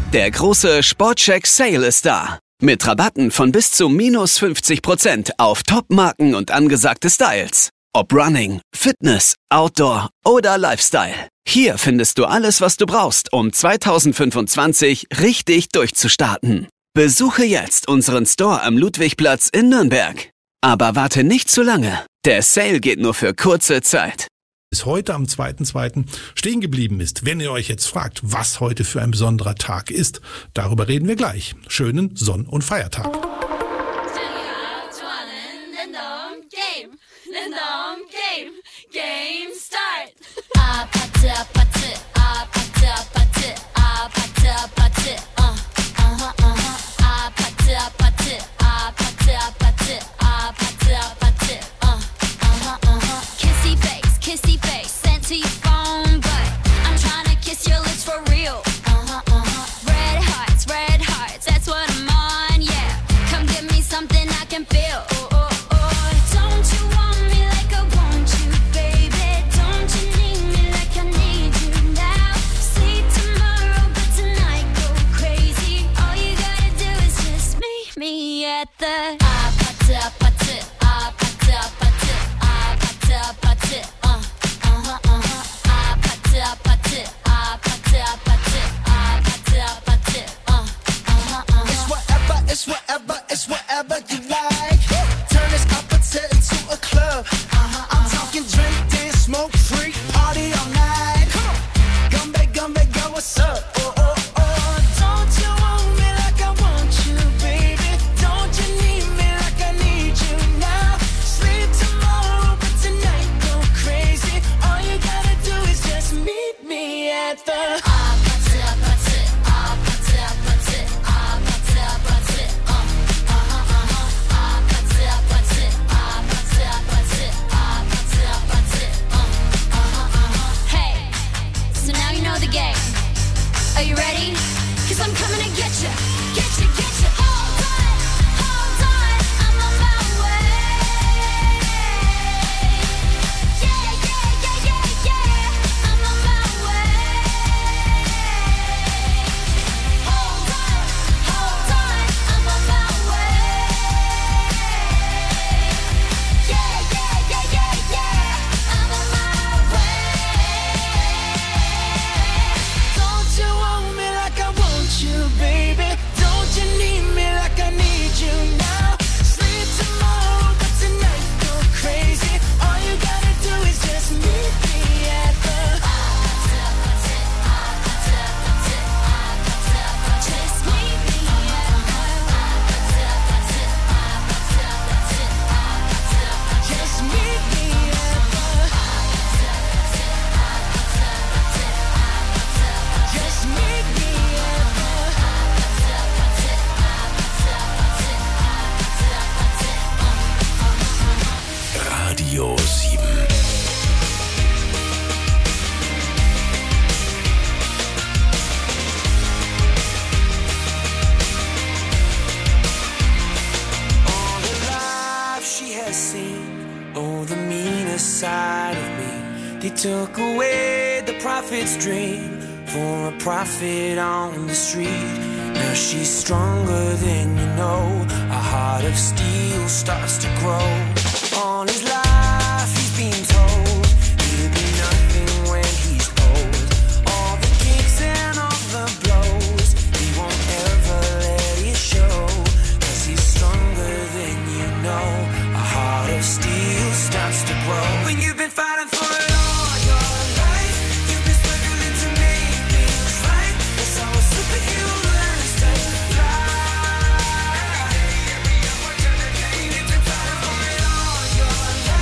Der große Sportcheck Sale ist da. Mit Rabatten von bis zu minus 50% auf Top-Marken und angesagte Styles. Ob Running, Fitness, Outdoor oder Lifestyle. Hier findest du alles, was du brauchst, um 2025 richtig durchzustarten. Besuche jetzt unseren Store am Ludwigplatz in Nürnberg. Aber warte nicht zu lange. Der Sale geht nur für kurze Zeit. Bis heute am 2.2. stehen geblieben ist. Wenn ihr euch jetzt fragt, was heute für ein besonderer Tag ist, darüber reden wir gleich. Schönen Sonn- und Feiertag. Game start. Kissy face, sent to your phone, but I'm trying to kiss your lips for real. Red hearts, that's what I'm on, yeah. Come give me something I can feel. Don't you want me like I want you, baby? Don't you need me like I need you now? Sleep tomorrow, but tonight go crazy. All you gotta do is just meet me at the It's whatever you like. Turn this opposite into a club. I'm talking drink, dance, smoke, freak, party all night. Come on, come back, girl, what's up? Don't you want me like I want you, baby? Don't you need me like I need you now? Sleep tomorrow, but tonight go crazy. All you gotta do is just meet me at the Are you ready? 'Cause I'm coming to get you. Hold on, I'm on my way. Yeah, I'm on my way. Hold on, I'm on my way. Yeah, I'm on my way. Don't you want me like I want you, baby? Don't you need me like I need you now? Sleep tomorrow, but tonight go crazy. All you gotta do is just meet me at the just meet me at just meet me at just meet me Radio 7. All the life she has seen, oh, the meanest side of me. They took away the prophet's dream for a prophet on the street. Now she's stronger than you know. A heart of steel starts to grow. All his life he's been told he'll be nothing when he's old. All the kicks and all the blows, he won't ever let it show. 'Cause he's stronger than you know. A heart of steel starts to grow. When you've been fighting for it all your life, you've been struggling to make things right. That's how a superhero learns to fly. When you've been fighting for it all your life.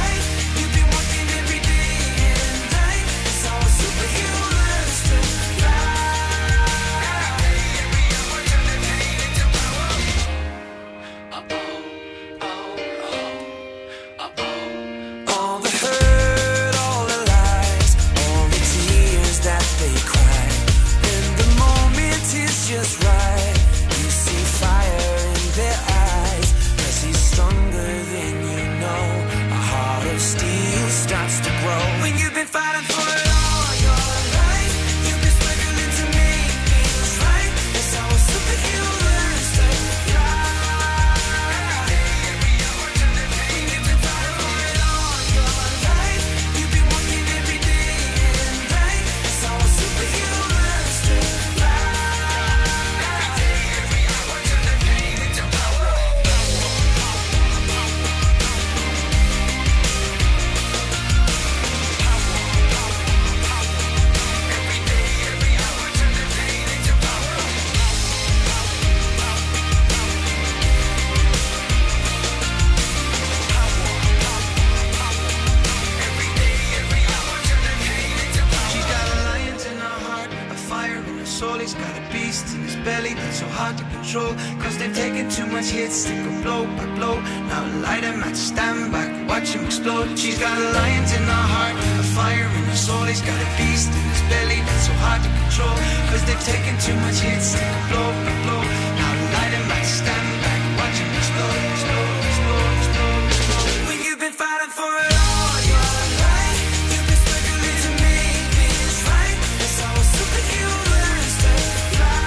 he's got a beast in his belly that's so hard to control. Cause they've taken too much hits, they go blow by blow. Now light him at stand back, watch him explode. She's got a lions in her heart, a fire in her soul. He's got a beast in his belly that's so hard to control. Cause they've taken too much hits, they go blow by blow. Now light him at stand back, watch him explode, explode, explode, explode, explode. When you've been fighting for it all your life, you've been struggling to make things right. That's how a superhero learns to fly.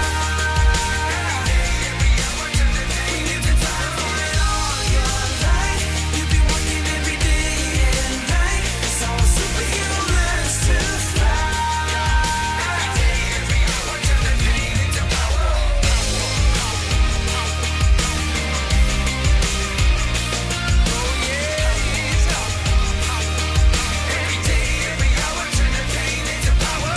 When you've been fighting for it all your life, you've been working every day and night. That's how a superhero learns to fly. Every hour, turn the pain into power. Oh yeah, every day, every hour, turn the pain into power.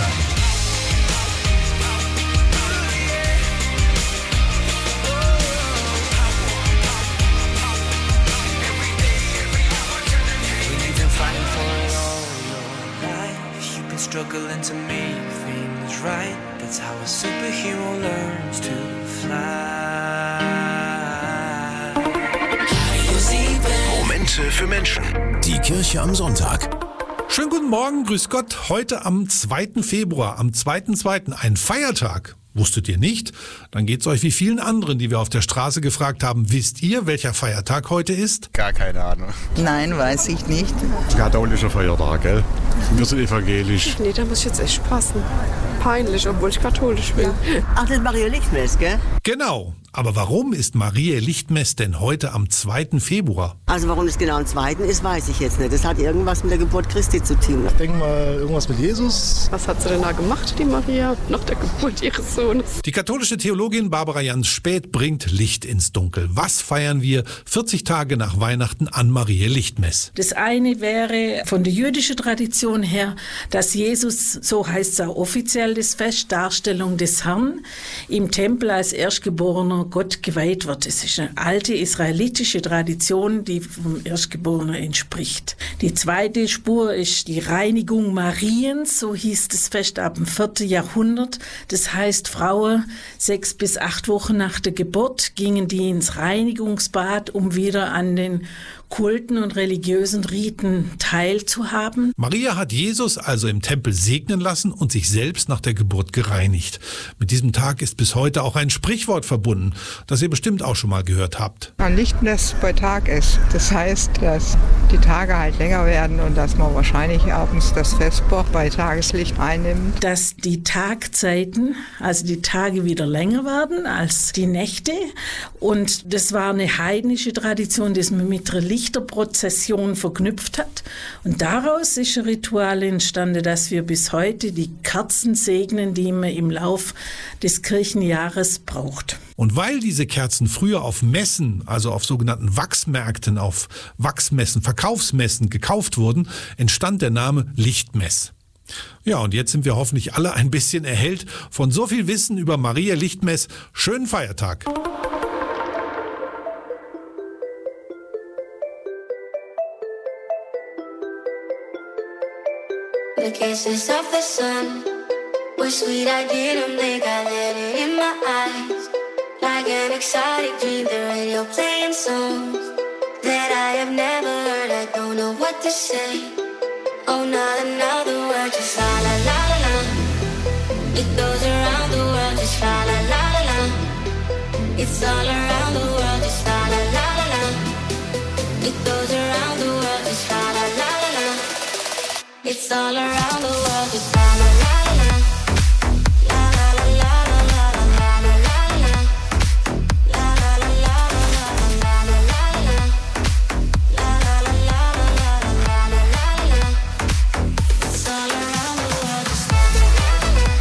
When you've been fighting for it all your life, you've been struggling to make things right. That's how a superhero learns to fly. Momente für Menschen. Die Kirche am Sonntag. Schönen guten Morgen, grüß Gott. Heute am 2. Februar, am 2.2. ein Feiertag. Wusstet ihr nicht? Dann geht's euch wie vielen anderen, die wir auf der Straße gefragt haben. Wisst ihr, welcher Feiertag heute ist? Gar keine Ahnung. Nein, weiß ich nicht. Katholischer Feiertag, gell? Wir sind evangelisch. Nee, da muss ich jetzt echt passen. Peinlich, obwohl ich katholisch bin. Ach, das ist Maria Lichtmess, gell? Genau. Aber warum ist Mariä Lichtmess denn heute am 2. Februar? Also warum es genau am 2. ist, weiß ich jetzt nicht. Das hat irgendwas mit der Geburt Christi zu tun. Ich denke mal, irgendwas mit Jesus. Was hat sie denn da gemacht, die Maria, nach der Geburt ihres Sohnes? Die katholische Theologin Barbara Jans-Späth bringt Licht ins Dunkel. Was feiern wir 40 Tage nach Weihnachten an Mariä Lichtmess? Das eine wäre von der jüdischen Tradition her, dass Jesus, so heißt es auch offiziell das Fest, Darstellung des Herrn, im Tempel als Erstgeborener Gott geweiht wird. Es ist eine alte israelitische Tradition, die vom Erstgeborenen entspricht. Die zweite Spur ist die Reinigung Mariens, so hieß das Fest ab dem 4. Jahrhundert. Das heißt, Frauen 6 bis 8 Wochen nach der Geburt gingen die ins Reinigungsbad, um wieder an den Kulten und religiösen Riten teilzuhaben. Maria hat Jesus also im Tempel segnen lassen und sich selbst nach der Geburt gereinigt. Mit diesem Tag ist bis heute auch ein Sprichwort verbunden, das ihr bestimmt auch schon mal gehört habt. Ein Lichtmess bei Tag ist. Das heißt, dass die Tage halt länger werden und dass man wahrscheinlich abends das Vesper bei Tageslicht einnimmt. Dass die Tagzeiten, also die Tage wieder länger werden als die Nächte. Und das war eine heidnische Tradition, die man mit einer Lichterprozession verknüpft hat. Und daraus ist ein Ritual entstanden, dass wir bis heute die Kerzen segnen, die man im Lauf des Kirchenjahres braucht. Und weil diese Kerzen früher auf Messen, also auf sogenannten Wachsmärkten, auf Wachsmessen, Verkaufsmessen gekauft wurden, entstand der Name Lichtmess. Ja, und jetzt sind wir hoffentlich alle ein bisschen erhellt von so viel Wissen über Mariä Lichtmess. Schönen Feiertag! The kisses of the sun were sweet, I didn't think I let it in my eyes. Like an exotic dream, the radio playing songs that I have never heard. I don't know what to say. Oh, not another word, just la la la la la. It goes around the world, just la la la la la. It's all around the world, just la la la la la. It goes around the world, just la la la la la. It's all around the world, just la la la la la. La la la la la la la la la la. La la la la la la la la la. La la la la la la la la la. It's all around the world, just la la la la la.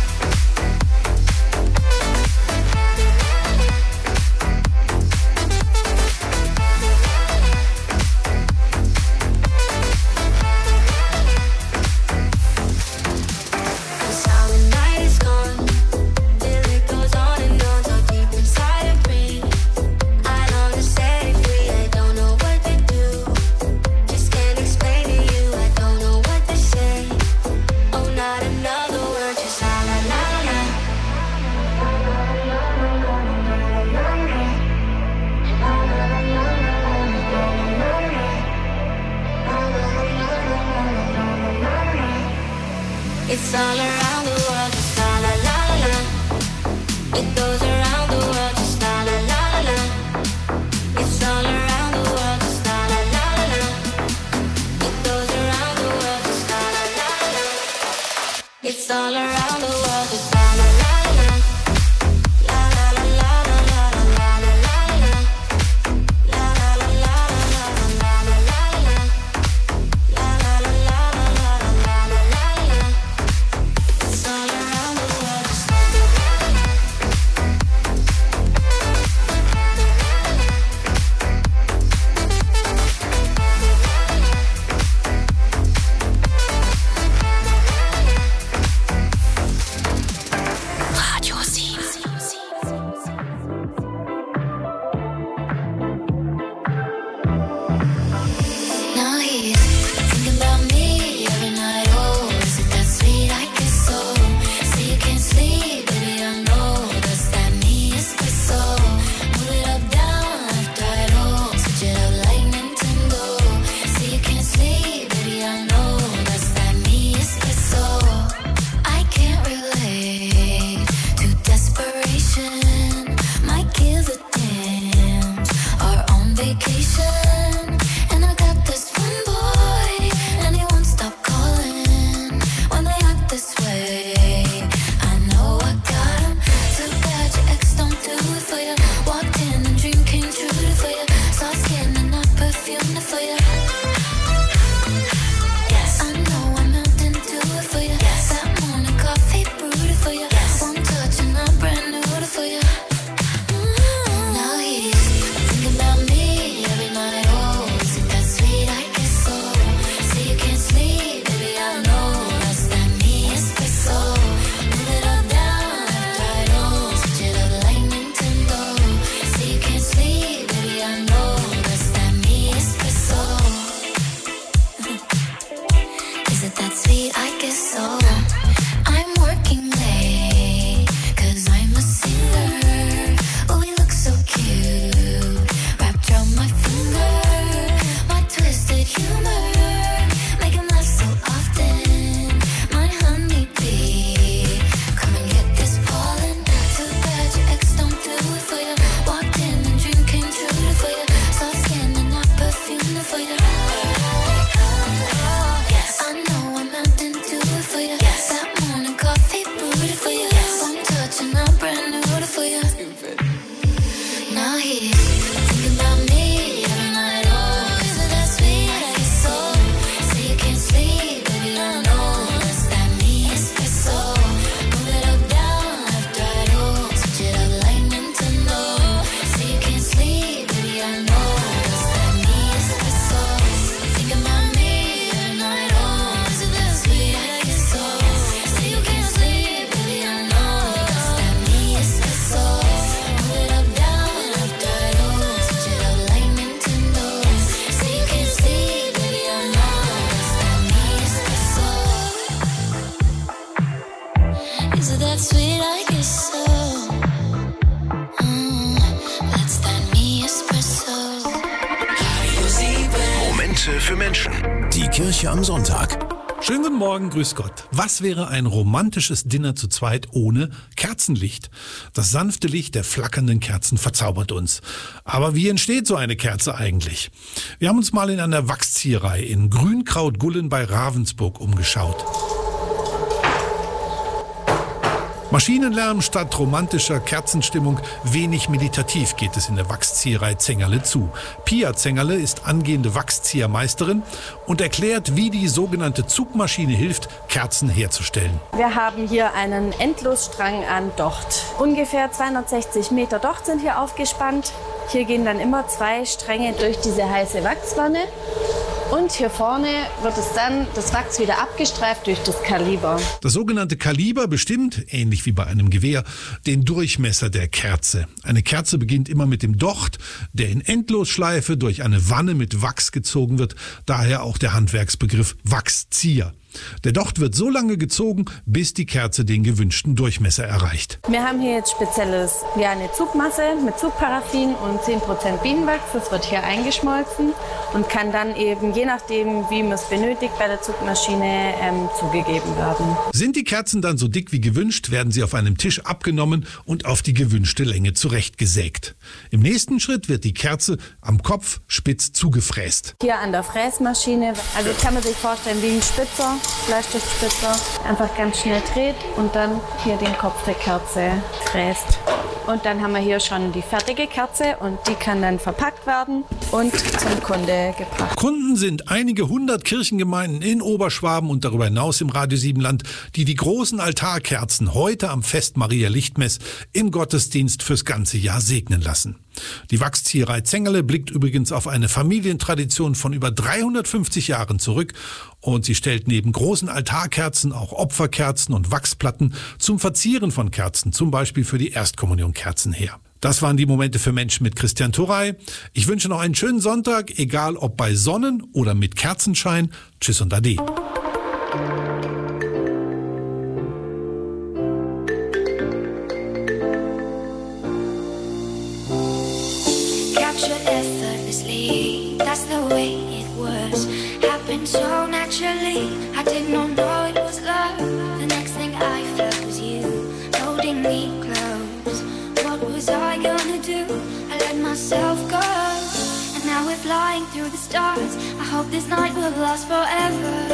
all around the world, just la la la la. It goes around the world, just la la la la. It's all around the world, just la la la la. It goes around the world, just la la la la. It's all around the world, just la la la la. La la la la la la la la la la. La la la la la la la la la. La la la la la la la la la. It's all around the world, just la la la la. Radio 7. Now he's thinking about me every night. Oh, is it that sweet? I guess so. Say you can't sleep, baby, I know. Does that mean it's the soul? Move it up, down, left, right, oh. Switch it up like Nintendo. Say you can't sleep, baby, I know. Does that mean it's the soul? I can't relate to desperation. My kids are dance are on vacation, and I got this one boy, and he won't stop calling when they act this way. I know I got him. Too bad your ex don't do it for you. Walked in and dream came true for you. Soft skin and not perfume for you. Yes, I know I'm melting to it for you. Yes, that morning coffee brewed for you. Yes, one touch and I'm brand new for you. Now he's thinking about me every night. Oh, is it that sweet? I guess so. Say you can't sleep, baby, I know. Does that mean it's the soul? Move it up, down, left, right, oh. Switch it up like Nintendo. Say you can't sleep, baby, I know. Does that mean it's the soul? Is it that sweet? I guess so. I'm working late, 'cause I'm a singer. Oh, we look so cute, wrapped around my finger. My twisted humor, make him laugh so often. My honeybee, come and get this pollen. Too bad your ex don't do it for you. Walked in and dream came true for you. Soft skin and not perfume for you. Yes, I know I'm melting to it for you. Yes, that morning coffee brewed for you. Yes, one touch and I'm brand new for you. Now he's thinking about me every night. Oh, is it that sweet? I guess so. Say you can't sleep, baby, I know. Does that mean it's the soul? Move it up, down, left, right, oh. Switch it up like Nintendo. Say you can't sleep, baby, I know. Does that mean it's the soul? Thinking about me every night. Oh, is it that sweet? I guess so. Say you can't sleep, baby, I know. Does that mean it's the soul? Move it up, down, left, right, oh. Switch it up like Nintendo. Say you can't sleep, baby, I know. Does that mean it's the soul? Is it that sweet? I guess so. That's that me espresso. Momente für Menschen. Die Kirche am Sonntag. Schönen guten Morgen, grüß Gott. Was wäre ein romantisches Dinner zu zweit ohne Kerzenlicht? Das sanfte Licht der flackernden Kerzen verzaubert uns. Aber wie entsteht so eine Kerze eigentlich? Wir haben uns mal in einer Wachszieherei in Grünkrautgullen bei Ravensburg umgeschaut. Maschinenlärm statt romantischer Kerzenstimmung, wenig meditativ geht es in der Wachszieherei Zengerle zu. Pia Zengerle ist angehende Wachsziehermeisterin und erklärt, wie die sogenannte Zugmaschine hilft, Kerzen herzustellen. Wir haben hier einen Endlosstrang an Docht. Ungefähr 260 Meter Docht sind hier aufgespannt. Hier gehen dann immer 2 Stränge durch diese heiße Wachswanne. Und hier vorne wird es dann das Wachs wieder abgestreift durch das Kaliber. Das sogenannte Kaliber bestimmt, ähnlich wie bei einem Gewehr, den Durchmesser der Kerze. Eine Kerze beginnt immer mit dem Docht, der in Endlosschleife durch eine Wanne mit Wachs gezogen wird, daher auch der Handwerksbegriff Wachszieher. Der Docht wird so lange gezogen, bis die Kerze den gewünschten Durchmesser erreicht. Wir haben hier jetzt spezielles, eine Zugmasse mit Zugparaffin und 10% Bienenwachs. Das wird hier eingeschmolzen und kann dann eben, je nachdem, wie man es benötigt, bei der Zugmaschine zugegeben werden. Sind die Kerzen dann so dick wie gewünscht, werden sie auf einem Tisch abgenommen und auf die gewünschte Länge zurechtgesägt. Im nächsten Schritt wird die Kerze am Kopf spitz zugefräst. Hier an der Fräsmaschine, also kann man sich vorstellen wie ein Spitzer, Bleistiftspitzer, einfach ganz schnell dreht und dann hier den Kopf der Kerze fräst. Und dann haben wir hier schon die fertige Kerze und die kann dann verpackt werden und zum Kunde gebracht. Kunden sind einige 100 Kirchengemeinden in Oberschwaben und darüber hinaus im Radio Siebenland, die die großen Altarkerzen heute am Fest Maria Lichtmess im Gottesdienst fürs ganze Jahr segnen lassen. Die Wachszieherei Zengerle blickt übrigens auf eine Familientradition von über 350 Jahren zurück und sie stellt neben großen Altarkerzen auch Opferkerzen und Wachsplatten zum Verzieren von Kerzen, zum Beispiel für die Erstkommunionkerzen her. Das waren die Momente für Menschen mit Christian Turey. Ich wünsche noch einen schönen Sonntag, egal ob bei Sonnen- oder mit Kerzenschein. Tschüss und Ade. That's the way it was. Happened so naturally. I did not know it was love. The next thing I felt was you holding me close. What was I gonna do? I let myself go. And now we're flying through the stars. I hope this night will last forever.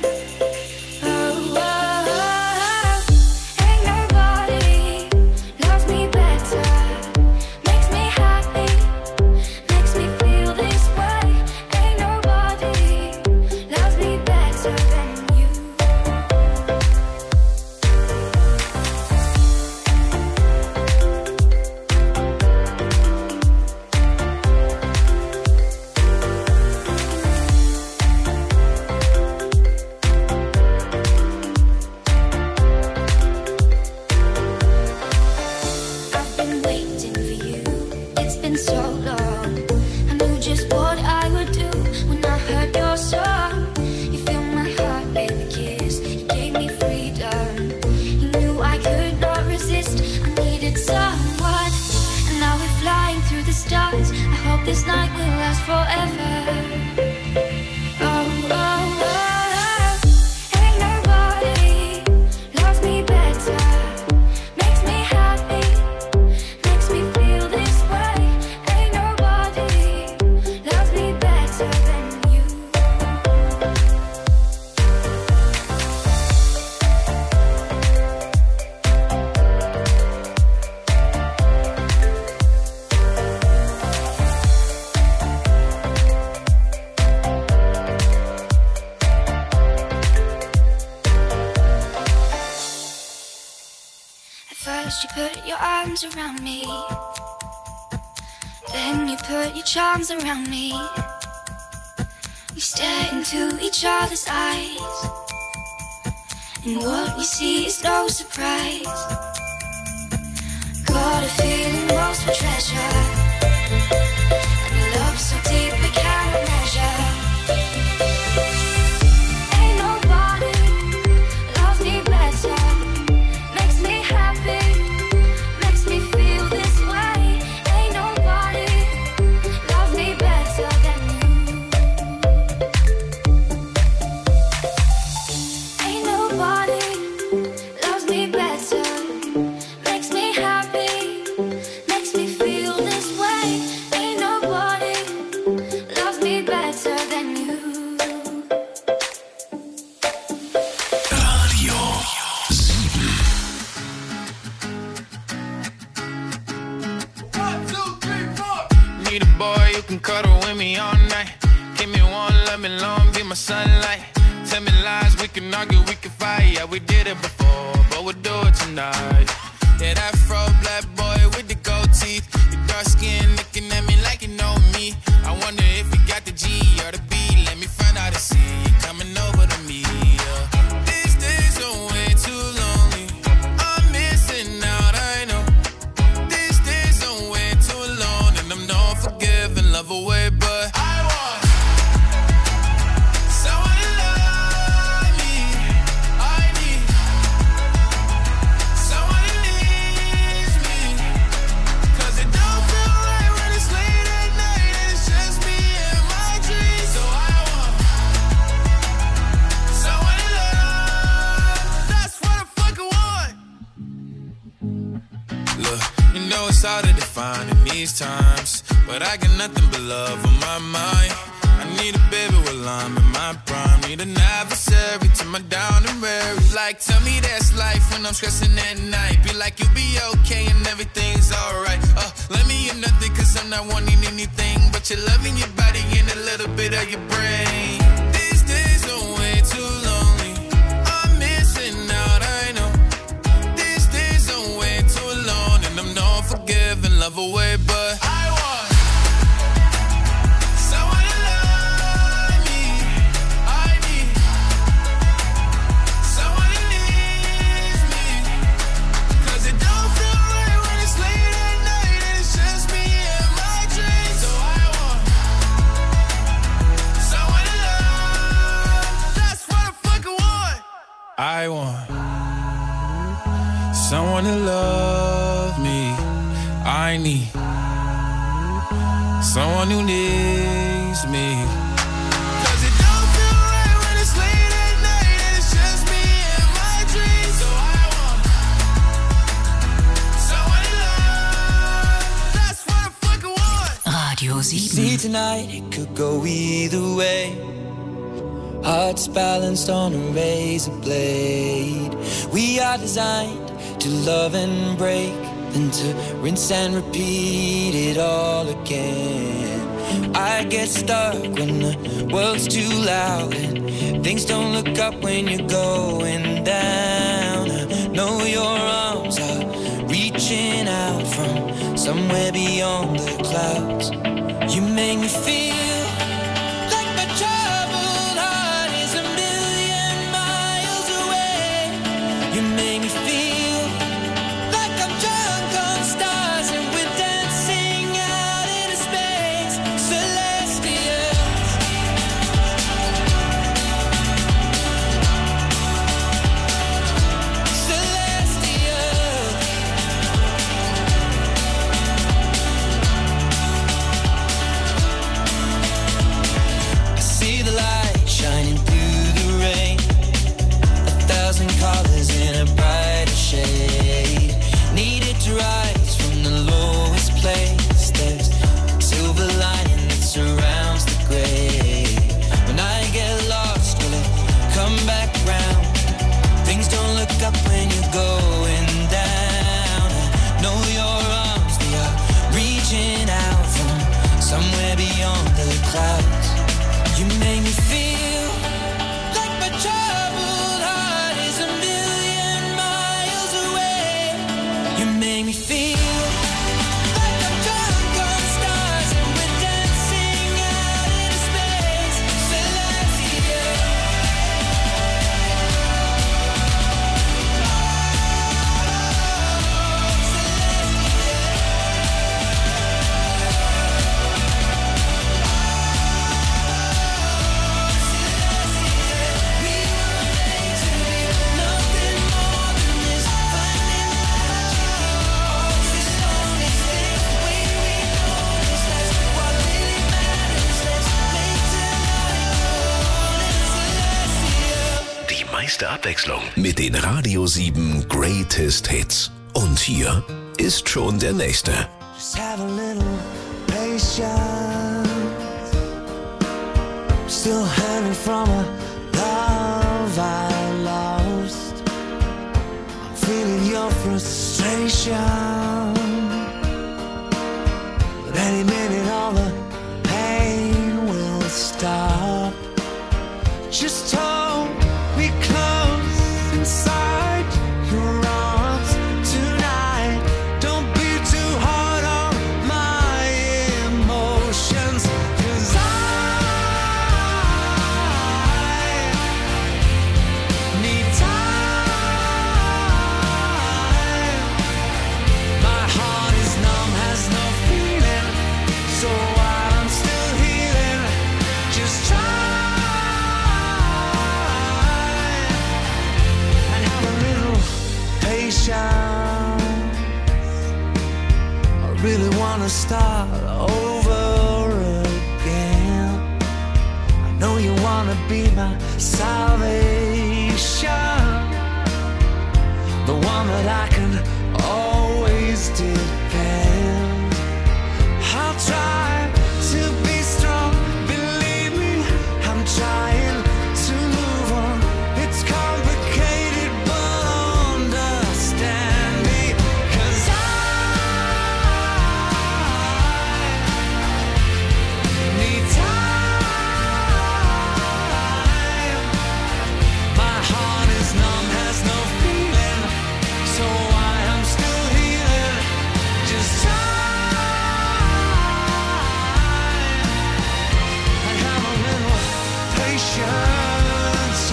This night will last forever. Oh, oh, oh. Ain't nobody loves me better. Makes me happy, makes me feel this way. Ain't nobody loves me better than you. First you put your arms around me, then you put your charms around me. We stare into each other's eyes, and what we see is no surprise. Got a feeling lost for treasure, and a love so deep we cannot measure. Ain't nobody loves me better. Makes me happy, makes me feel this way. Ain't nobody loves me better than you. Ain't nobody loves me better. Makes me happy, makes me feel this way. Ain't nobody loves me better than you. Radio 7. Need a boy you can cuddle with me all night. Give me one, let me long, be my sunlight. Tell me lies, we can argue, we can fight. Yeah, we did it before, but we'll do it tonight. Yeah, that fro black boy with the gold teeth. Your dark skin looking at me like you know me. I wonder if you got the G or the B. Let me find out and see you coming over to me. Yeah. These days are way too lonely. I'm missing out, I know. These days are way too alone, and I'm not forgiving, love away, but I want someone to love me. it's hard to define in these times, but I got nothing but love on my mind. I need a baby while I'm in my prime. Need an adversary to my down and weary. Like, tell me that's life when I'm stressing at night. Be like, you'll be okay and everything's alright. Let me in nothing cause I'm not wanting anything but your love in your body and a little bit of your brain. These days are way too lonely. I'm missing out, I know. These days are way too long, and I'm not forgiving love away, but I want someone to love me. I need someone who needs me, cause it don't feel right when it's late at night and it's just me and my dreams. So I want someone to love. That's what I fucking want. I want someone to love me. I need someone who needs me, cause it don't feel right when it's late at night and it's just me and my dreams. So I want someone to love. That's what I fucking want. Radio 7. See, tonight it could go either way. Hearts balanced on a razor blade. We are designed to love and break, then to rinse and repeat it all again. I get stuck when the world's too loud and things don't look up when you're going down. I know your arms are reaching out from somewhere beyond the clouds. You make me feel like my troubled heart is a million miles away. You make me feel like I'm drunk on stars and we're dancing out into space. Celestials. Celestials. I see the light shining through the rain, 1,000 colors in a brighter shade. Needed to rise from the lowest place. There's silver lining that surrounds the gray. When I get lost, will it come back round? Things don't look up when you're going down. I know your arms, they are reaching out from somewhere beyond the clouds. You make me feel like my troubled heart is a million miles away. You make me feel like I'm drunk on stars and we're dancing out into space. Celestial. We were made to be nothing more than this. Finding magic. This song is things we notice. That's what really matters. Let's make tonight golden. Celestial. Die meiste Abwechslung mit den Radio 7 Greatest Hits. Und hier ist schon der nächste. Just have a little patience. Still hanging from a love I lost. I'm feeling your frustration. But any minute all the pain will stop. Just hold me close inside your arms tonight. Don't be too hard on my emotions, 'cause I need time. My heart is numb, has no feeling. So while I'm still healing, just try and have a little patience. I really wanna start over again. I know you wanna be my salvation, the one that I can always depend. I'll try to be strong. Believe me, I'm trying to move on. It's complicated, but understand me. 'Cause I need time. My heart is numb, has no feeling. So I am still healing. Just time and have a little patience.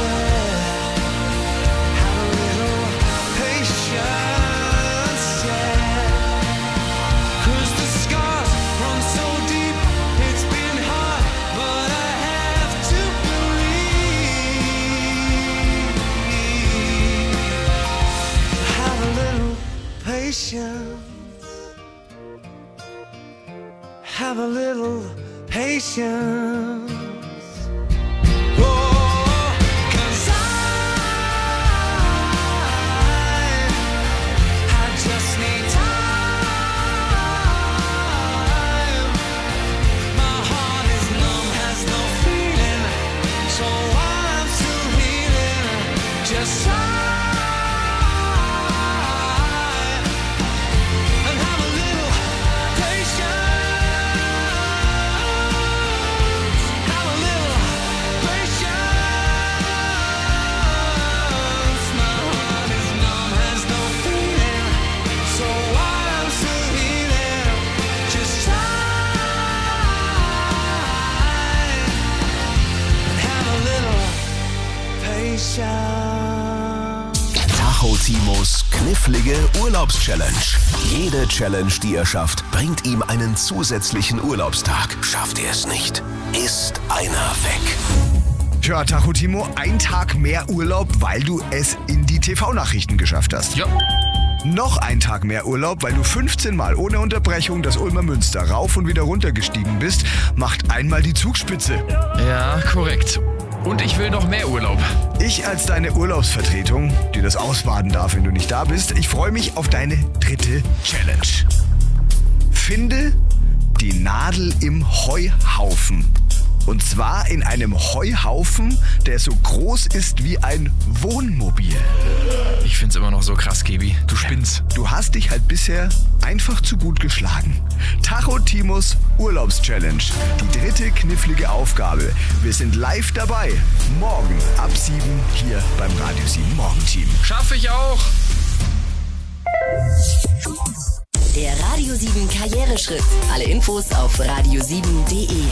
Have a little patience, yeah. 'Cause the scars run so deep. It's been hard, but I have to believe. Have a little patience. Have a little patience. Oh, 'cause I just need time. My heart is numb, has no feeling. So I'm still healing. Just try and have a little patience. Have a little patience. My heart is numb, has no feeling. So I'm still healing. Just try and have a little patience. Tacho Timos knifflige Urlaubschallenge. Jede Challenge, die er schafft, bringt ihm einen zusätzlichen Urlaubstag. Schafft er es nicht, ist einer weg. Tja, Tacho Timo, ein Tag mehr Urlaub, weil du es in die TV-Nachrichten geschafft hast. Ja. Noch ein Tag mehr Urlaub, weil du 15 Mal ohne Unterbrechung das Ulmer Münster rauf und wieder runter gestiegen bist, macht einmal die Zugspitze. Ja, korrekt. Und ich will noch mehr Urlaub. Ich als deine Urlaubsvertretung, die das ausbaden darf, wenn du nicht da bist, ich freue mich auf deine dritte Challenge. Finde die Nadel im Heuhaufen. Und zwar in einem Heuhaufen, der so groß ist wie ein Wohnmobil. Ich find's immer noch so krass, Gebi. Du spinnst. Du hast dich halt bisher einfach zu gut geschlagen. Tacho Timos Urlaubschallenge. Die dritte knifflige Aufgabe. Wir sind live dabei. Morgen ab 7 hier beim Radio 7 Morgenteam. Schaffe ich auch. Der Radio 7 Karriereschritt. Alle Infos auf radio7.de.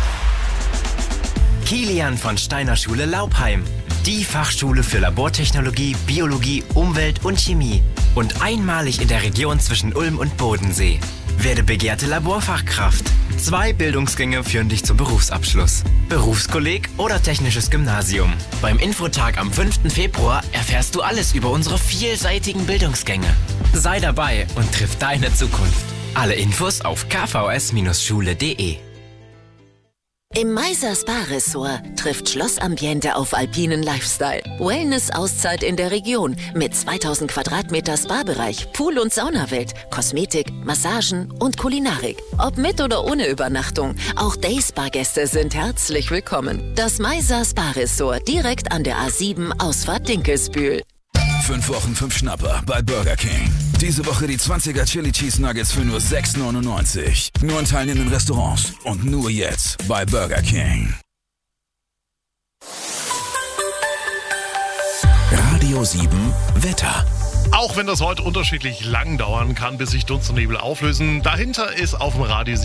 Kilian von Steiner Schule Laubheim. Die Fachschule für Labortechnologie, Biologie, Umwelt und Chemie. Und einmalig in der Region zwischen Ulm und Bodensee. Werde begehrte Laborfachkraft. 2 Bildungsgänge führen dich zum Berufsabschluss. Berufskolleg oder technisches Gymnasium. Beim Infotag am 5. Februar erfährst du alles über unsere vielseitigen Bildungsgänge. Sei dabei und triff deine Zukunft. Alle Infos auf kvs-schule.de. Im Meiser Spa Resort trifft Schlossambiente auf alpinen Lifestyle. Wellness-Auszeit in der Region mit 2000 Quadratmeter Spa-Bereich, Pool- und Saunawelt, Kosmetik, Massagen und Kulinarik. Ob mit oder ohne Übernachtung, auch Day-Spa-Gäste sind herzlich willkommen. Das Meiser Spa Resort direkt an der A7 Ausfahrt Dinkelsbühl. 5 Wochen, 5 Schnapper bei Burger King. Diese Woche die 20er Chili Cheese Nuggets für nur 6,99. Nur in teilnehmenden Restaurants und nur jetzt bei Burger King. Radio 7 Wetter. Auch wenn das heute unterschiedlich lang dauern kann, bis sich Dunst und Nebel auflösen, dahinter ist auf dem Radio 7